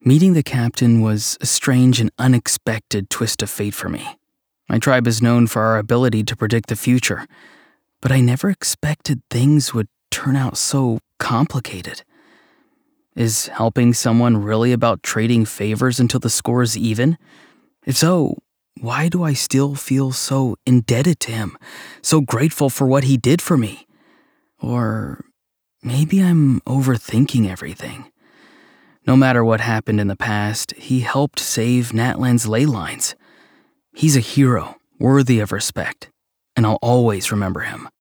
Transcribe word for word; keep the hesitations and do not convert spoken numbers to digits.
Meeting the captain was a strange and unexpected twist of fate for me. My tribe is known for our ability to predict the future, but I never expected things would turn out so complicated. Is helping someone really about trading favors until the score is even? If so, why do I still feel so indebted to him, so grateful for what he did for me? Or maybe I'm overthinking everything. No matter what happened in the past, he helped save Natlan's ley lines. He's a hero, worthy of respect, and I'll always remember him.